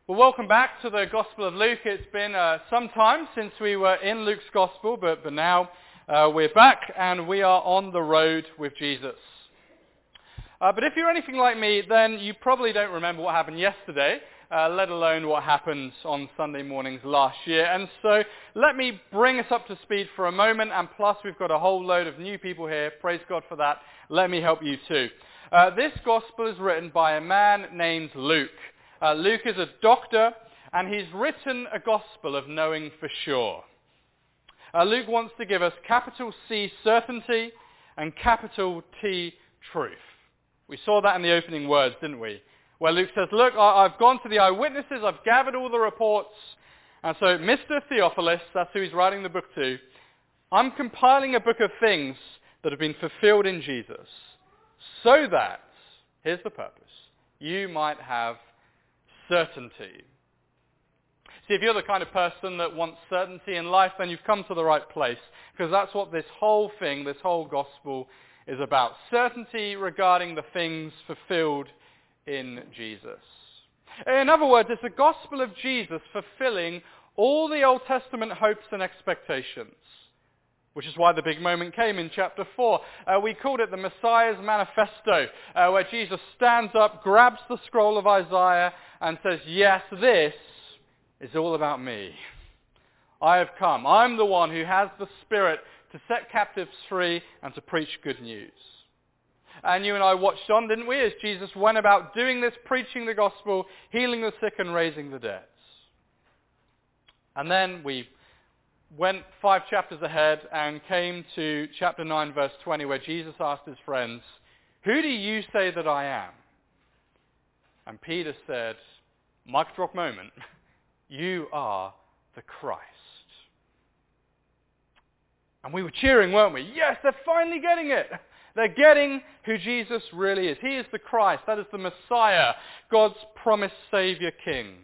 Well, welcome back to the Gospel of Luke. It's been some time since we were in Luke's Gospel, but now we're back and we are on the road with Jesus. But if you're anything like me, then you probably don't remember what happened yesterday, let alone what happened on Sunday mornings last year. And so let me bring us up to speed for a moment, and plus we've got a whole load of new people here. Praise God for that. Let me help you too. This Gospel is written by a man named Luke. Luke is a doctor, and he's written a gospel of knowing for sure. Luke wants to give us capital C certainty and capital T truth. We saw that in the opening words, didn't we? Where Luke says, look, I've gone to the eyewitnesses, I've gathered all the reports, and so Mr. Theophilus, that's who he's writing the book to, I'm compiling a book of things that have been fulfilled in Jesus, so that, here's the purpose, you might have certainty. See, if you're the kind of person that wants certainty in life, then you've come to the right place, because that's what this whole thing, this whole gospel is about. Certainty regarding the things fulfilled in Jesus. In other words, it's the gospel of Jesus fulfilling all the Old Testament hopes and expectations, which is why the big moment came in chapter 4. We called it the Messiah's Manifesto, where Jesus stands up, grabs the scroll of Isaiah, and says, yes, this is all about me. I have come. I'm the one who has the Spirit to set captives free and to preach good news. And you and I watched on, didn't we, as Jesus went about doing this, preaching the gospel, healing the sick and raising the dead. And then we went 5 chapters ahead and came to chapter 9, verse 20, where Jesus asked his friends, who do you say that I am? And Peter said, mic drop moment, you are the Christ. And we were cheering, weren't we? Yes, they're finally getting it. They're getting who Jesus really is. He is the Christ. That is the Messiah, God's promised Savior King.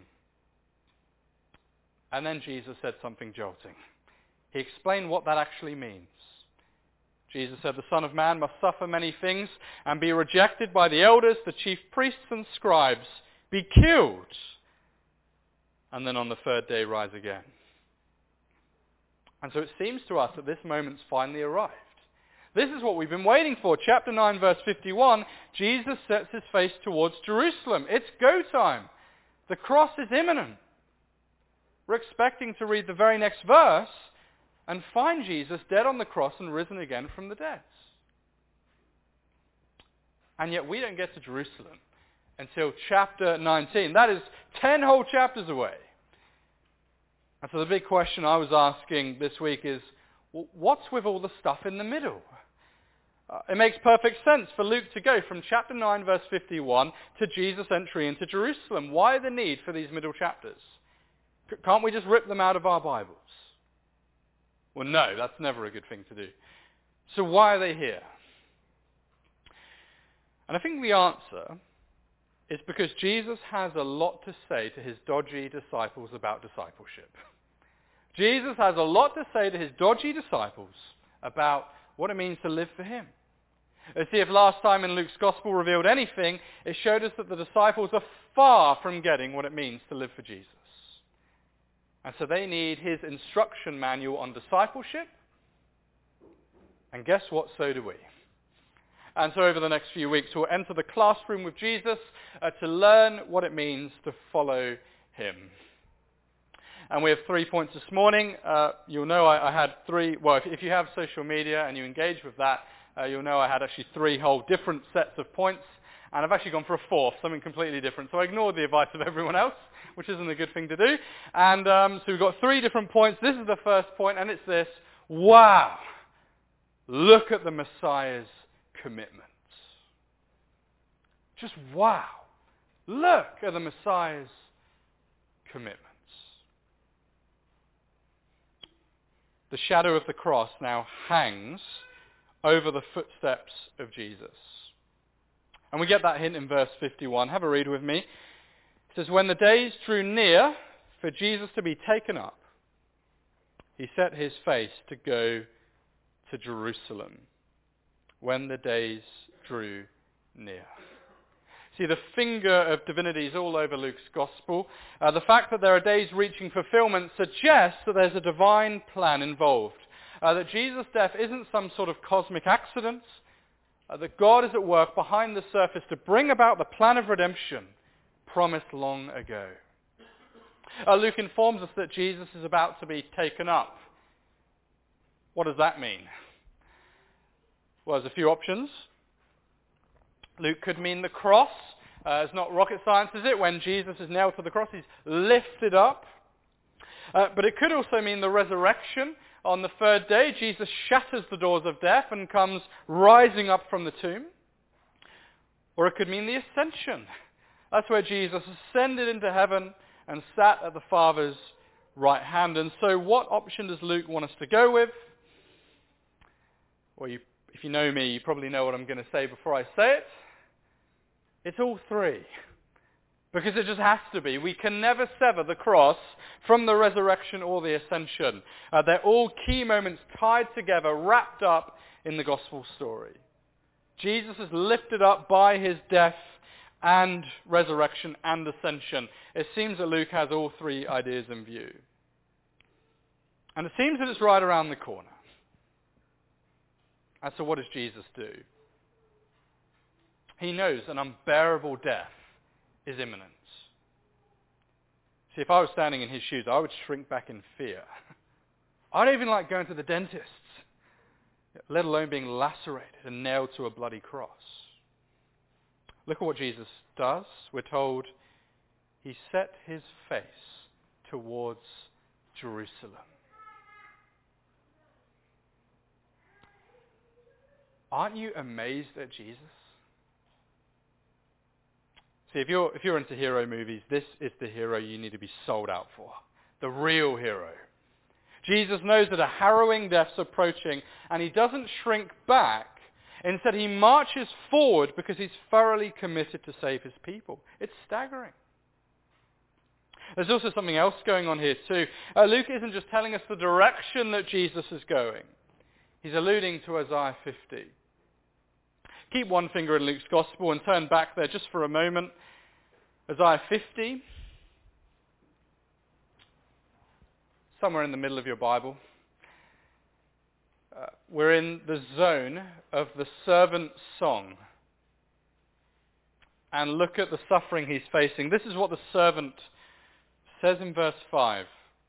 And then Jesus said something jolting. He explained what that actually means. Jesus said, the Son of Man must suffer many things and be rejected by the elders, the chief priests and scribes, be killed, and then on the third day rise again. And so it seems to us that this moment's finally arrived. This is what we've been waiting for. Chapter 9, verse 51, Jesus sets his face towards Jerusalem. It's go time. The cross is imminent. We're expecting to read the very next verse and find Jesus dead on the cross and risen again from the dead. And yet we don't get to Jerusalem until chapter 19. That is 10 whole chapters away. And so the big question I was asking this week is, well, what's with all the stuff in the middle? It makes perfect sense for Luke to go from chapter 9, verse 51 to Jesus' entry into Jerusalem. Why the need for these middle chapters? Can't we just rip them out of our Bibles? Well, no, that's never a good thing to do. So why are they here? And I think the answer is because Jesus has a lot to say to his dodgy disciples about discipleship. Jesus has a lot to say to his dodgy disciples about what it means to live for him. You see, if last time in Luke's Gospel revealed anything, it showed us that the disciples are far from getting what it means to live for Jesus. And so they need his instruction manual on discipleship. And guess what? So do we. And so over the next few weeks, we'll enter the classroom with Jesus to learn what it means to follow him. And we have 3 points this morning. You'll know I had 3. Well, if you have social media and you engage with that, you'll know I had actually 3 whole different sets of points. And I've actually gone for a 4th, something completely different. So I ignored the advice of everyone else, which isn't a good thing to do. And so we've got 3 different points. This is the first point, and it's this. Wow! Look at the Messiah's commitment. Just wow. Look at the Messiah's commitments. The shadow of the cross now hangs over the footsteps of Jesus. And we get that hint in verse 51. Have a read with me. It says, when the days drew near for Jesus to be taken up, he set his face to go to Jerusalem. When the days drew near. See, the finger of divinity is all over Luke's gospel. The fact that there are days reaching fulfillment suggests that there's a divine plan involved. That Jesus' death isn't some sort of cosmic accident. That God is at work behind the surface to bring about the plan of redemption promised long ago. Luke informs us that Jesus is about to be taken up. What does that mean? Well, there's a few options. Luke could mean the cross. It's not rocket science, is it? When Jesus is nailed to the cross, he's lifted up. But it could also mean the resurrection. On the third day, Jesus shatters the doors of death and comes rising up from the tomb. Or it could mean the ascension. That's where Jesus ascended into heaven and sat at the Father's right hand. And so what option does Luke want us to go with? Well, if you know me, you probably know what I'm going to say before I say it. It's all three. Because it just has to be. We can never sever the cross from the resurrection or the ascension. They're all key moments tied together, wrapped up in the gospel story. Jesus is lifted up by his death and resurrection and ascension. It seems that Luke has all three ideas in view. And it seems that it's right around the corner. And so what does Jesus do? He knows an unbearable death is imminent. See, if I was standing in his shoes, I would shrink back in fear. I don't even like going to the dentist, let alone being lacerated and nailed to a bloody cross. Look at what Jesus does. We're told he set his face towards Jerusalem. Aren't you amazed at Jesus? See, if you're into hero movies, this is the hero you need to be sold out for. The real hero. Jesus knows that a harrowing death's approaching, and he doesn't shrink back. Instead, he marches forward because he's thoroughly committed to save his people. It's staggering. There's also something else going on here too. Luke isn't just telling us the direction that Jesus is going. He's alluding to Isaiah 50. Keep one finger in Luke's gospel and turn back there just for a moment. Isaiah 50. Somewhere in the middle of your Bible. We're in the zone of the servant song. And look at the suffering he's facing. This is what the servant says in verse 5.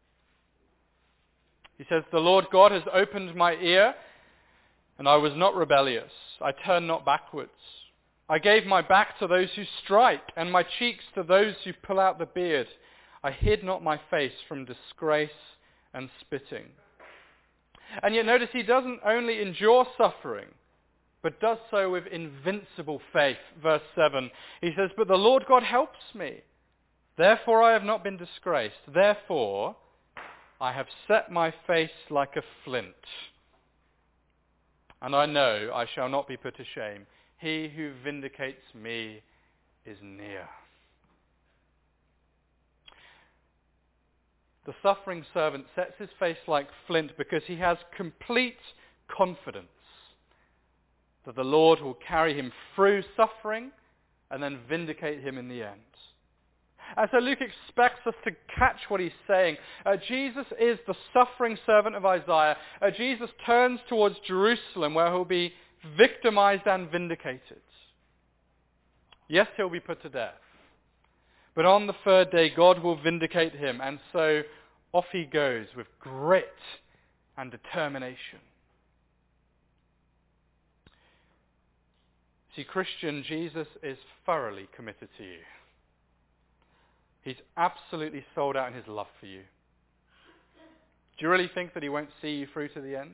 He says, "The Lord God has opened my ear, and I was not rebellious. I turned not backwards. I gave my back to those who strike, and my cheeks to those who pull out the beard. I hid not my face from disgrace and spitting." And yet notice he doesn't only endure suffering, but does so with invincible faith. Verse 7, he says, "But the Lord God helps me. Therefore I have not been disgraced. Therefore I have set my face like a flint. And I know I shall not be put to shame. He who vindicates me is near." The suffering servant sets his face like flint because he has complete confidence that the Lord will carry him through suffering and then vindicate him in the end. And so Luke expects us to catch what he's saying. Jesus is the suffering servant of Isaiah. Jesus turns towards Jerusalem where he'll be victimized and vindicated. Yes, he'll be put to death. But on the third day, God will vindicate him. And so off he goes with grit and determination. See, Christian, Jesus is thoroughly committed to you. He's absolutely sold out in his love for you. Do you really think that he won't see you through to the end?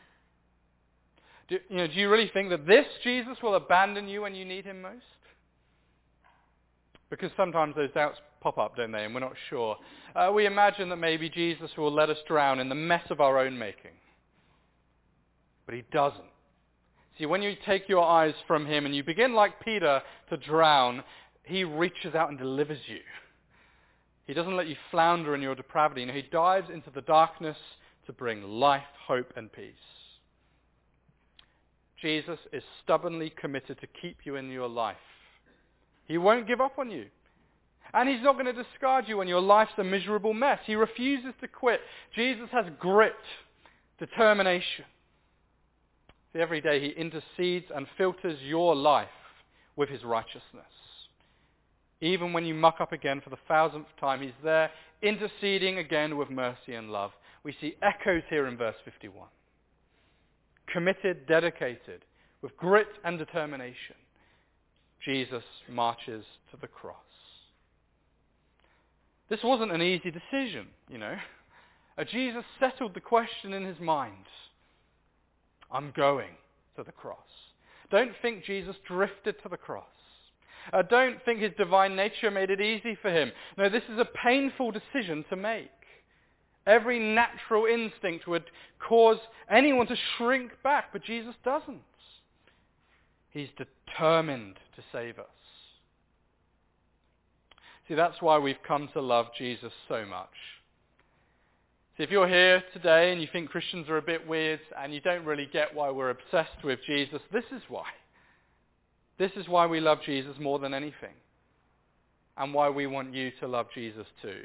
Do you really think that this Jesus will abandon you when you need him most? Because sometimes those doubts pop up, don't they? And we're not sure. We imagine that maybe Jesus will let us drown in the mess of our own making. But he doesn't. See, when you take your eyes from him and you begin like Peter to drown, he reaches out and delivers you. He doesn't let you flounder in your depravity. He dives into the darkness to bring life, hope, and peace. Jesus is stubbornly committed to keep you in your life. He won't give up on you. And he's not going to discard you when your life's a miserable mess. He refuses to quit. Jesus has grit, determination. See, every day he intercedes and filters your life with his righteousness. Even when you muck up again for the 1000th time, he's there interceding again with mercy and love. We see echoes here in verse 51. Committed, dedicated, with grit and determination, Jesus marches to the cross. This wasn't an easy decision, you know. Jesus settled the question in his mind. I'm going to the cross. Don't think Jesus drifted to the cross. Don't think his divine nature made it easy for him. No, this is a painful decision to make. Every natural instinct would cause anyone to shrink back, but Jesus doesn't. He's determined to save us. See, that's why we've come to love Jesus so much. See, if you're here today and you think Christians are a bit weird and you don't really get why we're obsessed with Jesus, this is why. This is why we love Jesus more than anything. And why we want you to love Jesus too.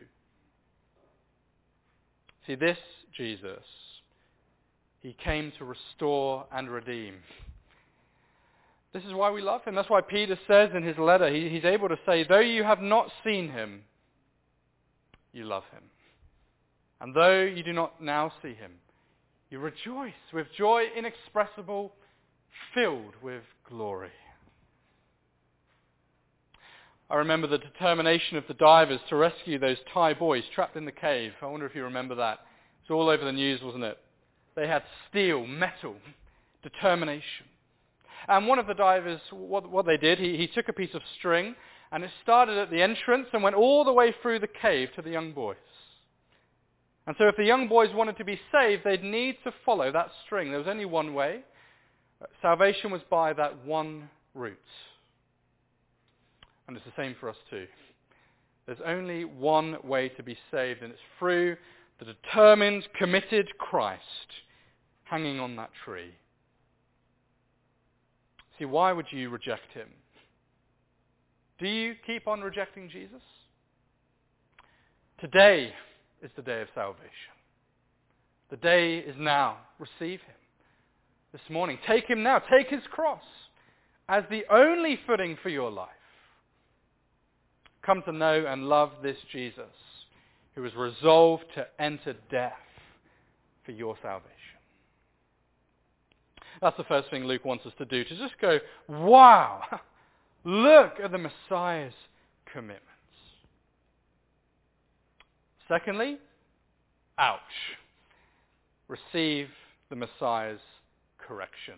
See, this Jesus, he came to restore and redeem. This is why we love him. That's why Peter says in his letter, he's able to say, though you have not seen him, you love him. And though you do not now see him, you rejoice with joy inexpressible, filled with glory. I remember the determination of the divers to rescue those Thai boys trapped in the cave. I wonder if you remember that. It's all over the news, wasn't it? They had steel, metal, determination. And one of the divers, what they did, he took a piece of string and it started at the entrance and went all the way through the cave to the young boys. And so if the young boys wanted to be saved, they'd need to follow that string. There was only one way. Salvation was by that one route. And it's the same for us too. There's only one way to be saved, and it's through the determined, committed Christ hanging on that tree. See, why would you reject him? Do you keep on rejecting Jesus? Today is the day of salvation. The day is now. Receive him this morning. Take him now. Take his cross as the only footing for your life. Come to know and love this Jesus who is resolved to enter death for your salvation. That's the first thing Luke wants us to do, to just go, wow, look at the Messiah's commitments. Secondly, ouch, receive the Messiah's correction.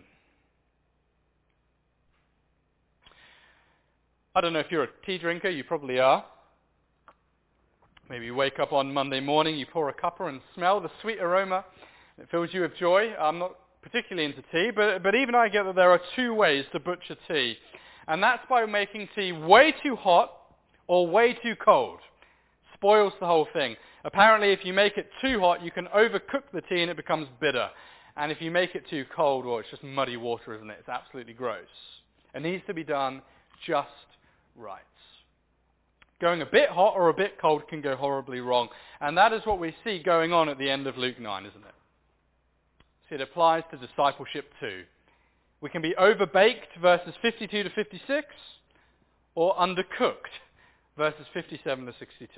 I don't know if you're a tea drinker, you probably are. Maybe you wake up on Monday morning, you pour a cuppa and smell the sweet aroma. It fills you with joy. I'm not particularly into tea, but even I get that there are two ways to butcher tea. And that's by making tea way too hot or way too cold. Spoils the whole thing. Apparently if you make it too hot, you can overcook the tea and it becomes bitter. And if you make it too cold, well, it's just muddy water, isn't it? It's absolutely gross. It needs to be done just right. Going a bit hot or a bit cold can go horribly wrong. And that is what we see going on at the end of Luke 9, isn't it? See, it applies to discipleship too. We can be overbaked, verses 52 to 56, or undercooked, verses 57 to 62.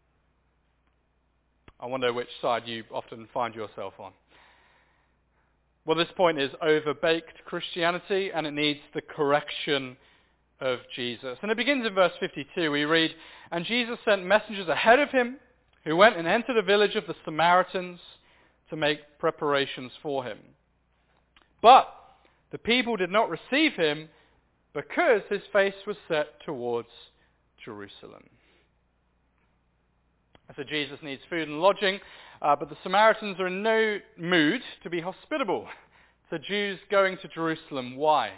I wonder which side you often find yourself on. Well, this point is overbaked Christianity, and it needs the correction of Jesus. And it begins in verse 52. We read, "And Jesus sent messengers ahead of him, who went and entered a village of the Samaritans to make preparations for him. But the people did not receive him because his face was set towards Jerusalem." So Jesus needs food and lodging, but the Samaritans are in no mood to be hospitable to Jews going to Jerusalem. Why?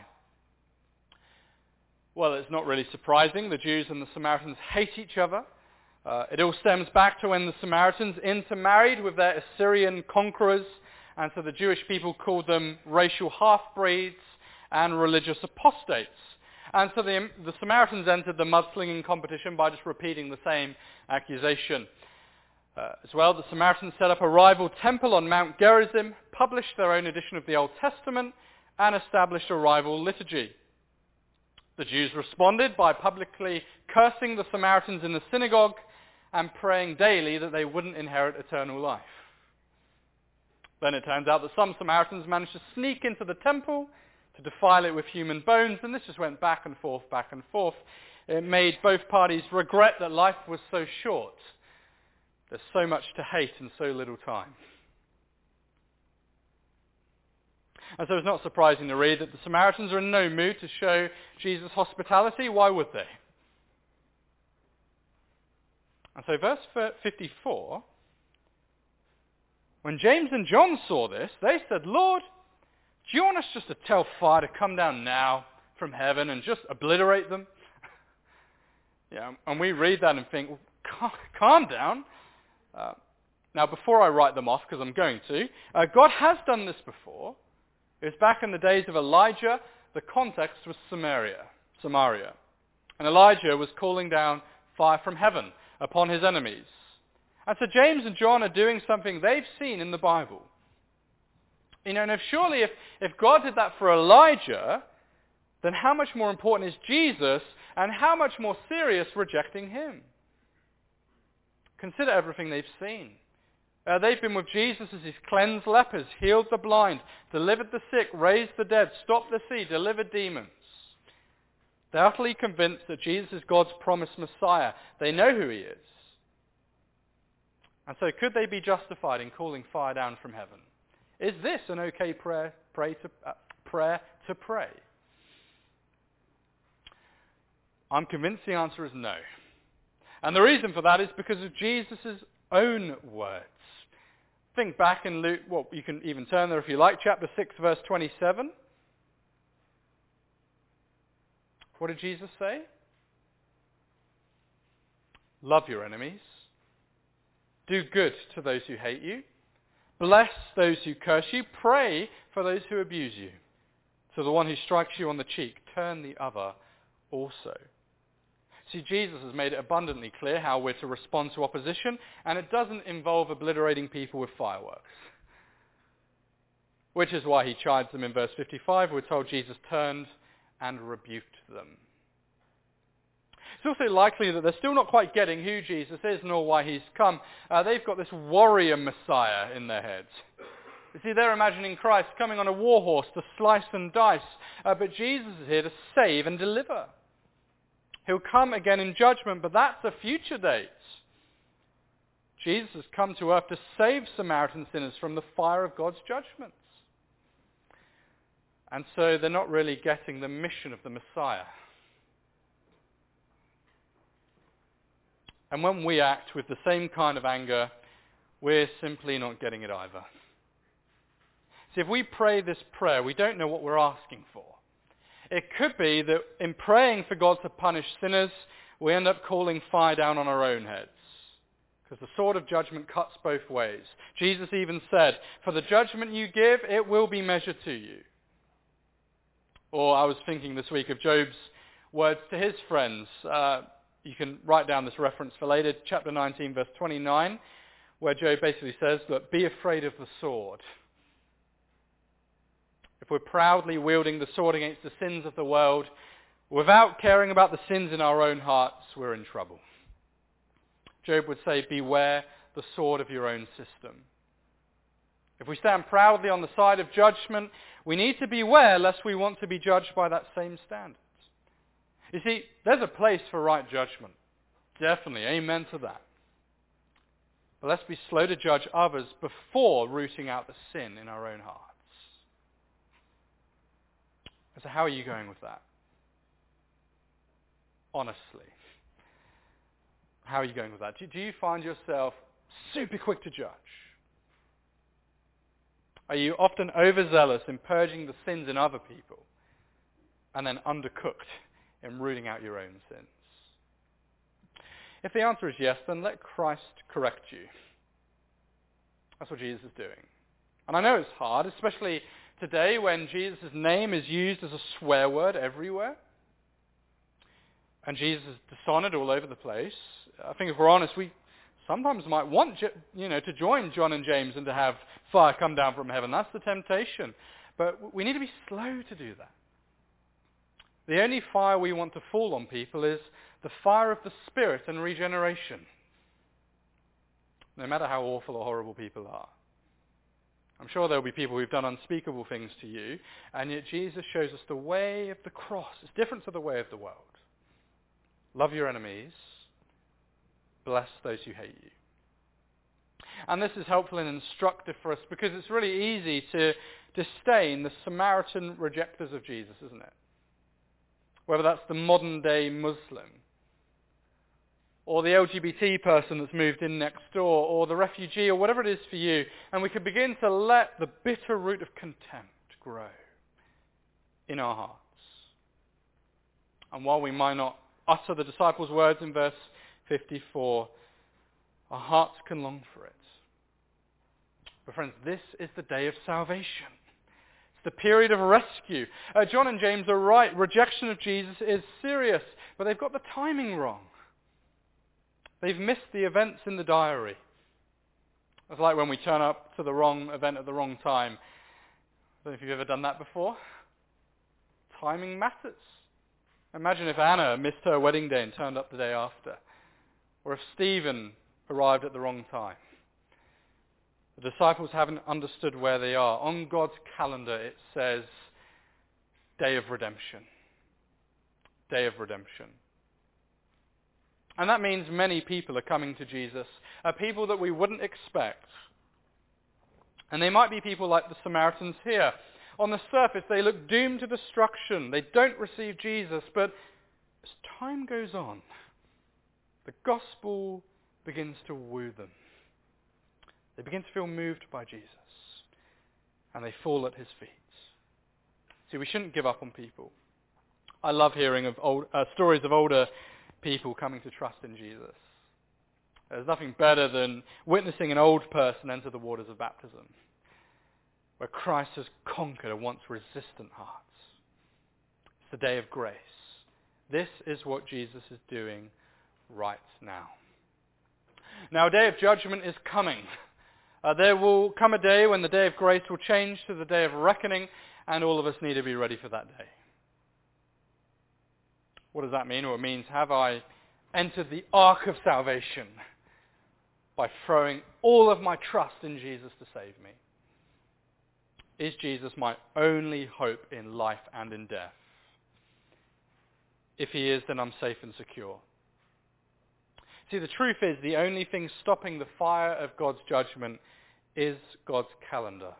Well, it's not really surprising. The Jews and the Samaritans hate each other. It all stems back to when the Samaritans intermarried with their Assyrian conquerors, and so the Jewish people called them racial half-breeds and religious apostates. And so the Samaritans entered the mudslinging competition by just repeating the same accusation. As well, the Samaritans set up a rival temple on Mount Gerizim, published their own edition of the Old Testament, and established a rival liturgy. The Jews responded by publicly cursing the Samaritans in the synagogue and praying daily that they wouldn't inherit eternal life. Then it turns out that some Samaritans managed to sneak into the temple to defile it with human bones, and this just went back and forth, back and forth. It made both parties regret that life was so short. There's so much to hate in so little time. And so it's not surprising to read that the Samaritans are in no mood to show Jesus hospitality. Why would they? And so verse 54, when James and John saw this, they said, "Lord, do you want us just to tell fire to come down now from heaven and just obliterate them?" Yeah, and we read that and think, well, calm down. Now, before I write them off, because I'm going to, God has done this before. It was back in the days of Elijah. The context was Samaria. And Elijah was calling down fire from heaven upon his enemies. And so James and John are doing something they've seen in the Bible. And if God did that for Elijah, then how much more important is Jesus, and how much more serious rejecting him? Consider everything they've seen. They've been with Jesus as he's cleansed lepers, healed the blind, delivered the sick, raised the dead, stopped the sea, delivered demons. They're utterly convinced that Jesus is God's promised Messiah. They know who he is. And so could they be justified in calling fire down from heaven? Is this an okay prayer to pray? I'm convinced the answer is no. And the reason for that is because of Jesus' own words. Think back in Luke, you can even turn there if you like, chapter 6, verse 27. What did Jesus say? Love your enemies. Do good to those who hate you. Bless those who curse you. Pray for those who abuse you. To the one who strikes you on the cheek, turn the other also. See, Jesus has made it abundantly clear how we're to respond to opposition, and it doesn't involve obliterating people with fireworks. Which is why he chides them in verse 55. We're told Jesus turned and rebuked them. It's also likely that they're still not quite getting who Jesus is nor why he's come. They've got this warrior Messiah in their heads. You see, they're imagining Christ coming on a war horse to slice and dice, but Jesus is here to save and deliver. He'll come again in judgment, but that's a future date. Jesus has come to earth to save Samaritan sinners from the fire of God's judgments. And so they're not really getting the mission of the Messiah. And when we act with the same kind of anger, we're simply not getting it either. See, if we pray this prayer, we don't know what we're asking for. It could be that in praying for God to punish sinners, we end up calling fire down on our own heads. Because the sword of judgment cuts both ways. Jesus even said, "For the judgment you give, it will be measured to you." Or I was thinking this week of Job's words to his friends. You can write down this reference for later, chapter 19, verse 29, where Job basically says, "Look, be afraid of the sword." If we're proudly wielding the sword against the sins of the world, without caring about the sins in our own hearts, we're in trouble. Job would say, beware the sword of your own system. If we stand proudly on the side of judgment, we need to beware lest we want to be judged by that same standard. You see, there's a place for right judgment. Definitely, amen to that. But let's be slow to judge others before rooting out the sin in our own hearts. So how are you going with that? Honestly. How are you going with that? Do you find yourself super quick to judge? Are you often overzealous in purging the sins in other people and then undercooked in rooting out your own sins? If the answer is yes, then let Christ correct you. That's what Jesus is doing. And I know it's hard, especially today when Jesus' name is used as a swear word everywhere. and Jesus is dishonored all over the place. I think if we're honest, we sometimes might want to join John and James and to have fire come down from heaven. That's the temptation. But we need to be slow to do that. The only fire we want to fall on people is the fire of the Spirit and regeneration, no matter how awful or horrible people are. I'm sure there will be people who've done unspeakable things to you, and yet Jesus shows us the way of the cross. It's different to the way of the world. Love your enemies. Bless those who hate you. And this is helpful and instructive for us because it's really easy to disdain the Samaritan rejectors of Jesus, isn't it? Whether that's the modern day Muslim, or the LGBT person that's moved in next door, or the refugee, or whatever it is for you, and we can begin to let the bitter root of contempt grow in our hearts. And while we might not utter the disciples' words in verse 54, our hearts can long for it. But friends, this is the day of salvation. It's the period of rescue. John and James are right. Rejection of Jesus is serious, but they've got the timing wrong. They've missed the events in the diary. It's like when we turn up to the wrong event at the wrong time. I don't know if you've ever done that before. Timing matters. Imagine if Anna missed her wedding day and turned up the day after. Or if Stephen arrived at the wrong time. The disciples haven't understood where they are. On God's calendar it says, Day of Redemption. Day of Redemption. And that means many people are coming to Jesus, people that we wouldn't expect. And they might be people like the Samaritans here. On the surface, they look doomed to destruction. They don't receive Jesus, but as time goes on, the gospel begins to woo them. They begin to feel moved by Jesus, and they fall at his feet. See, we shouldn't give up on people. I love hearing of stories of older people coming to trust in Jesus. There's nothing better than witnessing an old person enter the waters of baptism, where Christ has conquered a once resistant heart. It's the day of grace. This is what Jesus is doing right now. Now, a day of judgment is coming. There will come a day when the day of grace will change to the day of reckoning, and all of us need to be ready for that day. What does that mean? Well, it means, have I entered the ark of salvation by throwing all of my trust in Jesus to save me? Is Jesus my only hope in life and in death? If he is, then I'm safe and secure. See, the truth is, the only thing stopping the fire of God's judgment is God's calendar.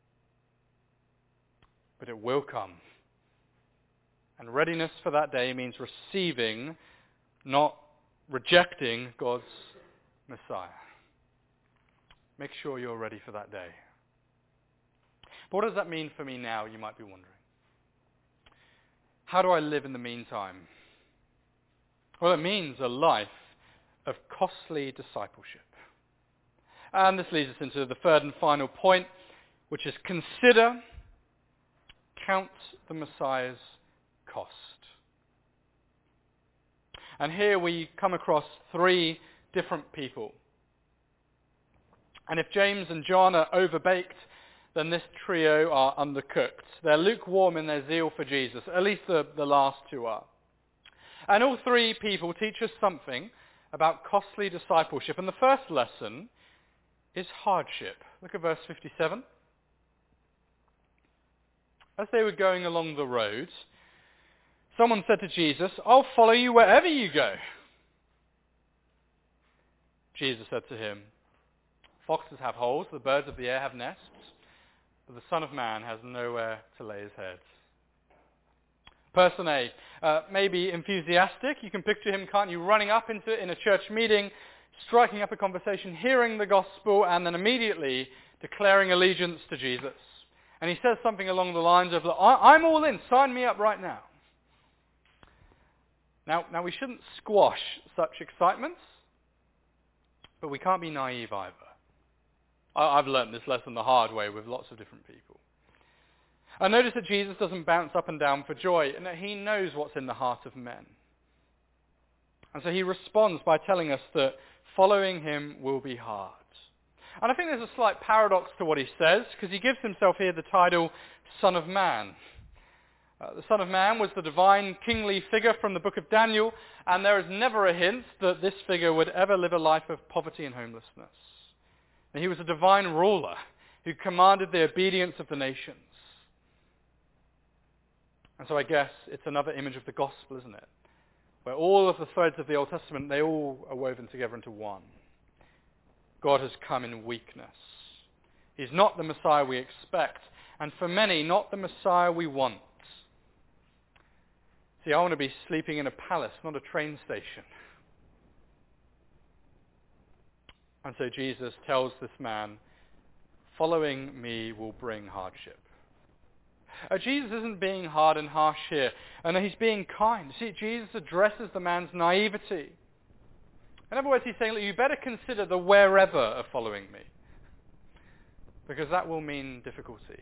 But it will come. And readiness for that day means receiving, not rejecting, God's Messiah. Make sure you're ready for that day. But what does that mean for me now, you might be wondering? How do I live in the meantime? Well, it means a life of costly discipleship. And this leads us into the third and final point, which is count the Messiah's cost. And here we come across three different people. And if James and John are overbaked, then this trio are undercooked. They're lukewarm in their zeal for Jesus. At least the last two are. And all three people teach us something about costly discipleship. And the first lesson is hardship. Look at verse 57. As they were going along the road, someone said to Jesus, "I'll follow you wherever you go." Jesus said to him, "Foxes have holes, the birds of the air have nests, but the Son of Man has nowhere to lay his head." Person A, maybe enthusiastic. You can picture him, can't you, running up in a church meeting, striking up a conversation, hearing the gospel, and then immediately declaring allegiance to Jesus. And he says something along the lines of, "I'm all in, sign me up right now." Now we shouldn't squash such excitement, but we can't be naive either. I've learnt this lesson the hard way with lots of different people. I notice that Jesus doesn't bounce up and down for joy, and that he knows what's in the heart of men. And so he responds by telling us that following him will be hard. And I think there's a slight paradox to what he says, because he gives himself here the title Son of Man. The Son of Man was the divine kingly figure from the book of Daniel, and there is never a hint that this figure would ever live a life of poverty and homelessness. And he was a divine ruler who commanded the obedience of the nations. And so I guess it's another image of the gospel, isn't it? Where all of the threads of the Old Testament, they all are woven together into one. God has come in weakness. He's not the Messiah we expect, and for many, not the Messiah we want. See, I want to be sleeping in a palace, not a train station. And so Jesus tells this man, following me will bring hardship. Jesus isn't being hard and harsh here, and he's being kind. See, Jesus addresses the man's naivety. In other words, he's saying, look, you better consider the wherever of following me, because that will mean difficulty.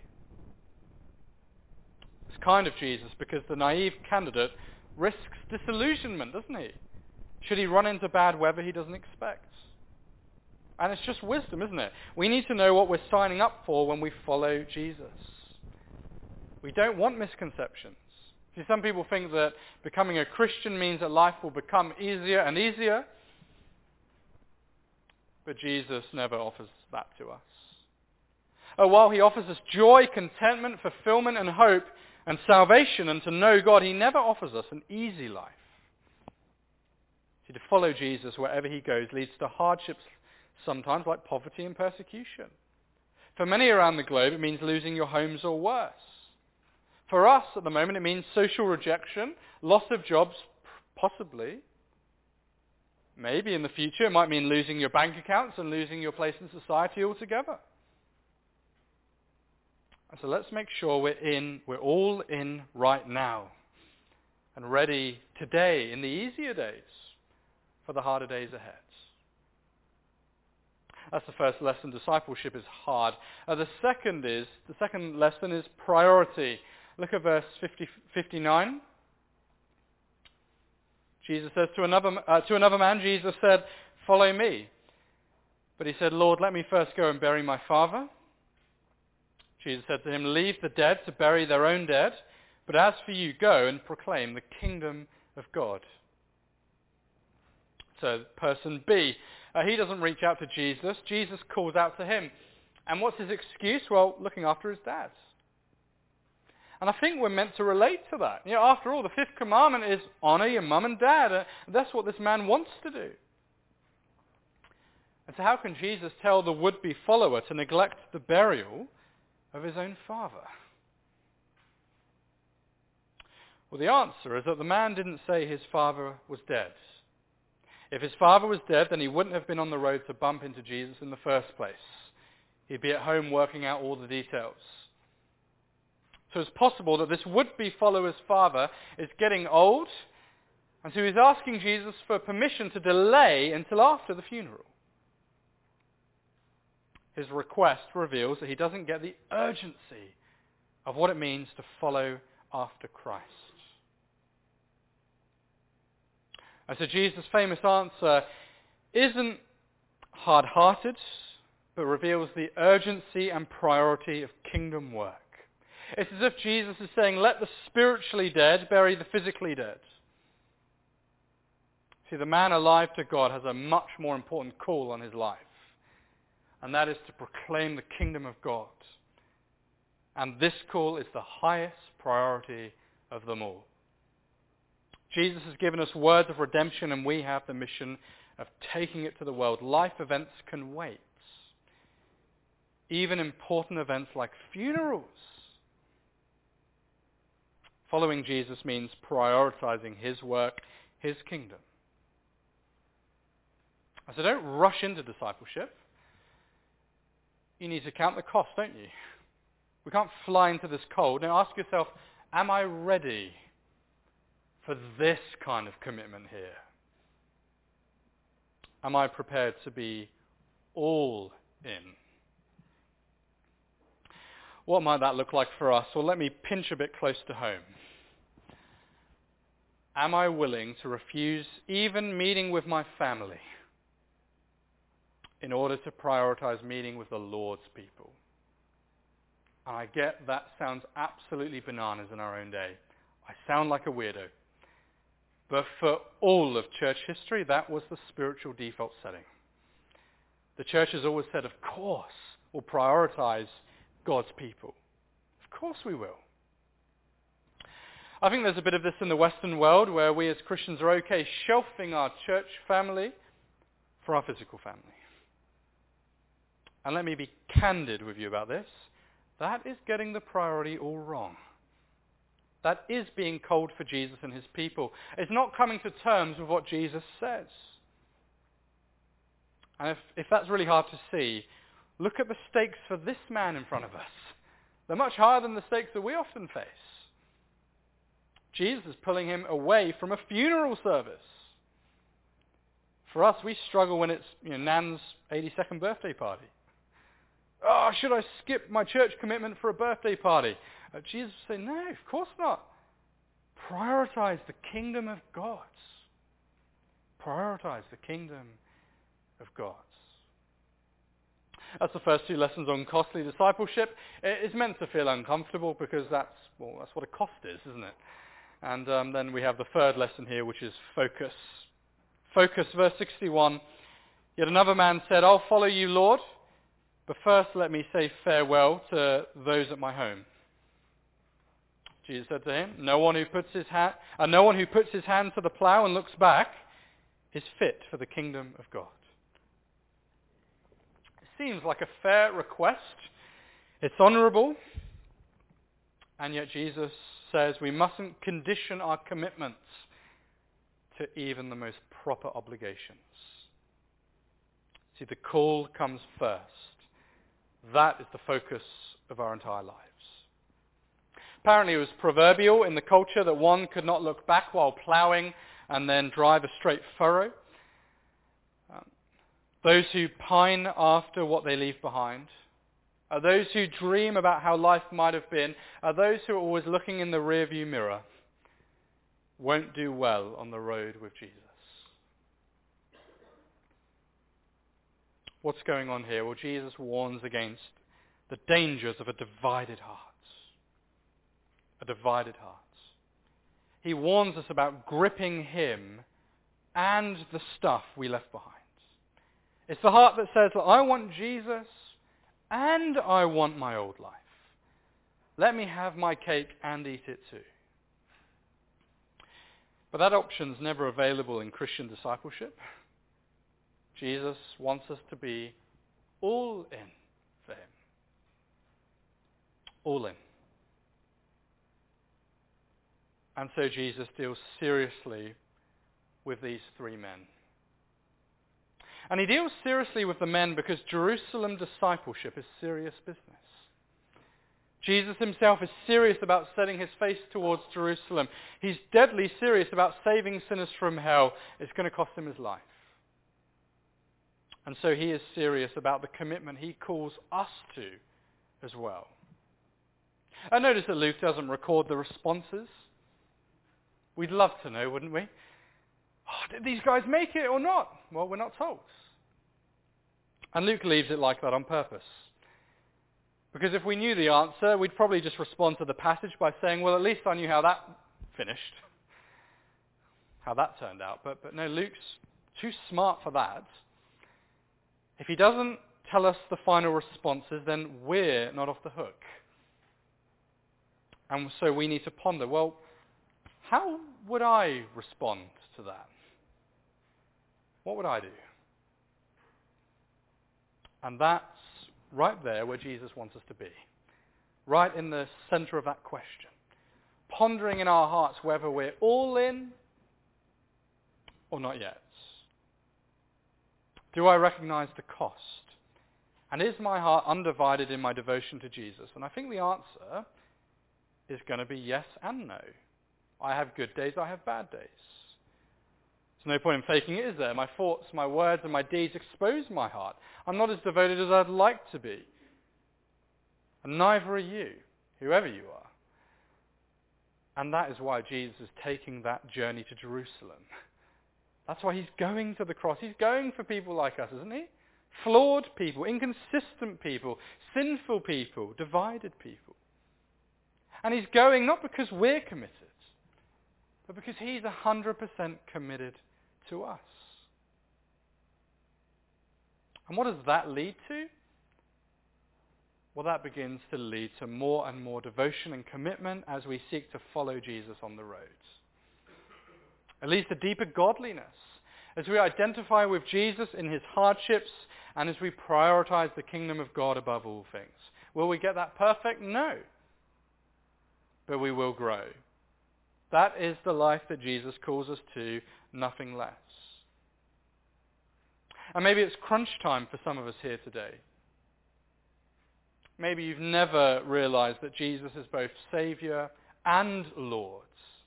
It's kind of Jesus because the naive candidate risks disillusionment, doesn't he? Should he run into bad weather he doesn't expect? And it's just wisdom, isn't it? We need to know what we're signing up for when we follow Jesus. We don't want misconceptions. See, some people think that becoming a Christian means that life will become easier and easier. But Jesus never offers that to us. While he offers us joy, contentment, fulfillment and hope and salvation and to know God, he never offers us an easy life. See, to follow Jesus wherever he goes leads to hardships sometimes like poverty and persecution. For many around the globe, it means losing your homes or worse. For us at the moment, it means social rejection, loss of jobs, possibly. Maybe in the future, it might mean losing your bank accounts and losing your place in society altogether. And so let's make sure we're all in right now and ready today in the easier days for the harder days ahead. That's the first lesson. Discipleship is hard. The second lesson is priority. Look at verse 59. Jesus says to another man, Jesus said, "Follow me." But he said, "Lord, let me first go and bury my father." Jesus said to him, "Leave the dead to bury their own dead, but as for you, go and proclaim the kingdom of God." So person B, he doesn't reach out to Jesus. Jesus calls out to him. And what's his excuse? Well, looking after his dad. And I think we're meant to relate to that. You know, after all, the fifth commandment is honor your mum and dad. That's what this man wants to do. And so how can Jesus tell the would-be follower to neglect the burial of his own father? Well, the answer is that the man didn't say his father was dead. If his father was dead, then he wouldn't have been on the road to bump into Jesus in the first place. He'd be at home working out all the details. So it's possible that this would-be follower's father is getting old, and so he's asking Jesus for permission to delay until after the funeral. His request reveals that he doesn't get the urgency of what it means to follow after Christ. And so Jesus' famous answer isn't hard-hearted, but reveals the urgency and priority of kingdom work. It's as if Jesus is saying, let the spiritually dead bury the physically dead. See, the man alive to God has a much more important call on his life, and that is to proclaim the kingdom of God. And this call is the highest priority of them all. Jesus has given us words of redemption, and we have the mission of taking it to the world. Life events can wait. Even important events like funerals. Following Jesus means prioritizing his work, his kingdom. So don't rush into discipleship. You need to count the cost, don't you? We can't fly into this cold. Now ask yourself, am I ready for this kind of commitment here? Am I prepared to be all in? What might that look like for us? Well, let me pinch a bit close to home. am I willing to refuse even meeting with my family in order to prioritize meeting with the Lord's people? And I get that sounds absolutely bananas in our own day. I sound like a weirdo. But for all of church history, that was the spiritual default setting. The church has always said, of course, we'll prioritize God's people. Of course we will. I think there's a bit of this in the Western world where we as Christians are okay shelving our church family for our physical family. And let me be candid with you about this. That is getting the priority all wrong. That is being cold for Jesus and his people. It's not coming to terms with what Jesus says. And if that's really hard to see, look at the stakes for this man in front of us. They're much higher than the stakes that we often face. Jesus is pulling him away from a funeral service. For us, we struggle when it's Nan's 82nd birthday party. Oh, should I skip my church commitment for a birthday party? Jesus would say, no, of course not. Prioritize the kingdom of God. Prioritize the kingdom of God. That's the first two lessons on costly discipleship. It's meant to feel uncomfortable because that's what a cost is, isn't it? And then we have the third lesson here, which is focus. Focus, verse 61. Yet another man said, I'll follow you, Lord, but first let me say farewell to those at my home. Jesus said to him, no one who puts his hand to the plow and looks back is fit for the kingdom of God. It seems like a fair request. It's honourable. And yet Jesus says we mustn't condition our commitments to even the most proper obligations. See, the call comes first. That is the focus of our entire lives. Apparently it was proverbial in the culture that one could not look back while ploughing and then drive a straight furrow. Those who pine after what they leave behind, those who dream about how life might have been, those who are always looking in the rearview mirror, won't do well on the road with Jesus. What's going on here? Well, Jesus warns against the dangers of a divided heart. A divided heart. He warns us about gripping him and the stuff we left behind. It's the heart that says, I want Jesus and I want my old life. Let me have my cake and eat it too. But that option's never available in Christian discipleship. Jesus wants us to be all in for him. All in. And so Jesus deals seriously with these three men. And he deals seriously with the men because Jerusalem discipleship is serious business. Jesus himself is serious about setting his face towards Jerusalem. He's deadly serious about saving sinners from hell. It's going to cost him his life. And so he is serious about the commitment he calls us to as well. And notice that Luke doesn't record the responses. We'd love to know, wouldn't we? Oh, did these guys make it or not? Well, we're not told. And Luke leaves it like that on purpose. Because if we knew the answer, we'd probably just respond to the passage by saying, well, at least I knew how that finished. How that turned out. But no, Luke's too smart for that. If he doesn't tell us the final responses, then we're not off the hook. And so we need to ponder, well, how would I respond to that? What would I do? And that's right there where Jesus wants us to be. Right in the center of that question. Pondering in our hearts whether we're all in or not yet. Do I recognize the cost? And is my heart undivided in my devotion to Jesus? And I think the answer is going to be yes and no. I have good days, I have bad days. There's no point in faking it, is there? My thoughts, my words, and my deeds expose my heart. I'm not as devoted as I'd like to be. And neither are you, whoever you are. And that is why Jesus is taking that journey to Jerusalem. That's why he's going to the cross. He's going for people like us, isn't he? Flawed people, inconsistent people, sinful people, divided people. And he's going not because we're committed, but because he's 100% committed to us. And what does that lead to? Well, that begins to lead to more and more devotion and commitment as we seek to follow Jesus on the road. It leads to deeper godliness as we identify with Jesus in his hardships and as we prioritize the kingdom of God above all things. Will we get that perfect? No. But we will grow. That is the life that Jesus calls us to, nothing less. And maybe it's crunch time for some of us here today. Maybe you've never realized that Jesus is both Savior and Lord.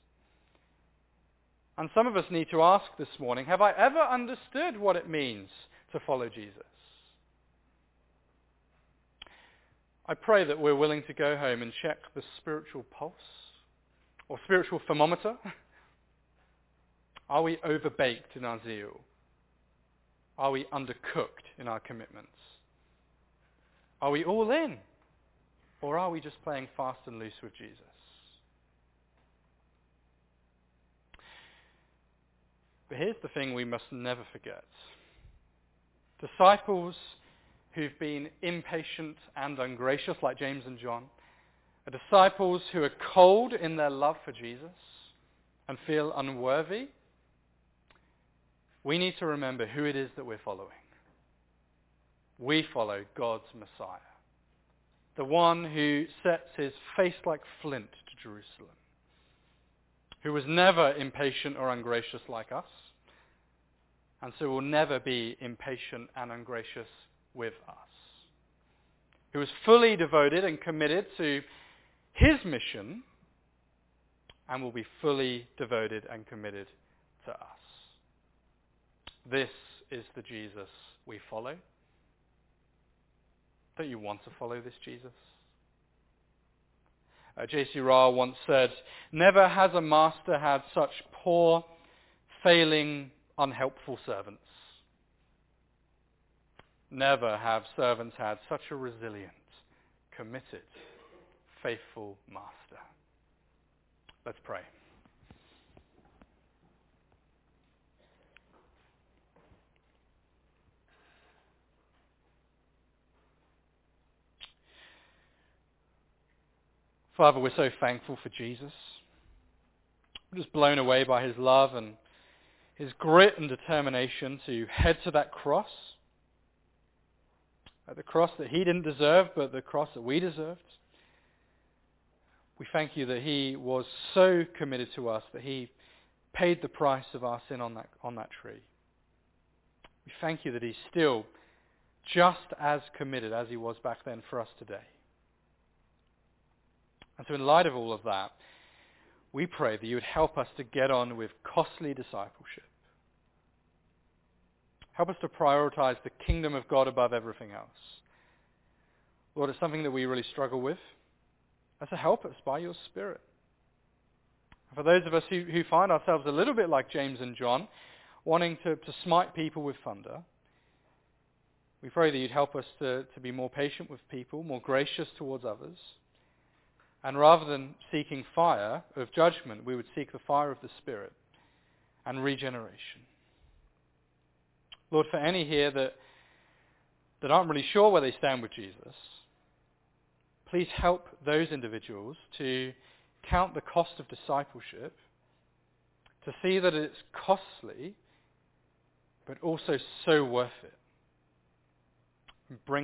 And some of us need to ask this morning, have I ever understood what it means to follow Jesus? I pray that we're willing to go home and check the spiritual pulse or spiritual thermometer. Are we overbaked in our zeal? Are we undercooked in our commitments? Are we all in? Or are we just playing fast and loose with Jesus? But here's the thing we must never forget. Disciples who've been impatient and ungracious, like James and John, are disciples who are cold in their love for Jesus and feel unworthy. We need to remember who it is that we're following. We follow God's Messiah, the one who sets his face like flint to Jerusalem, who was never impatient or ungracious like us, and so will never be impatient and ungracious with us, who is fully devoted and committed to his mission and will be fully devoted and committed to us. This is the Jesus we follow. Don't you want to follow this Jesus? J.C. Ryle once said, "Never has a master had such poor, failing, unhelpful servants. Never have servants had such a resilient, committed, faithful master." Let's pray. Father, we're so thankful for Jesus. We're just blown away by his love and his grit and determination to head to that cross. The cross that he didn't deserve, but the cross that we deserved. We thank you that he was so committed to us that he paid the price of our sin on that tree. We thank you that he's still just as committed as he was back then for us today. And so in light of all of that, we pray that you would help us to get on with costly discipleship. Help us to prioritize the kingdom of God above everything else. Lord, it's something that we really struggle with. And so help us by your Spirit. For those of us who find ourselves a little bit like James and John, wanting to smite people with thunder, we pray that you'd help us to be more patient with people, more gracious towards others. And rather than seeking fire of judgment, we would seek the fire of the Spirit and regeneration. Lord, for any here that aren't really sure where they stand with Jesus, please help those individuals to count the cost of discipleship, to see that it's costly, but also so worth it. Bring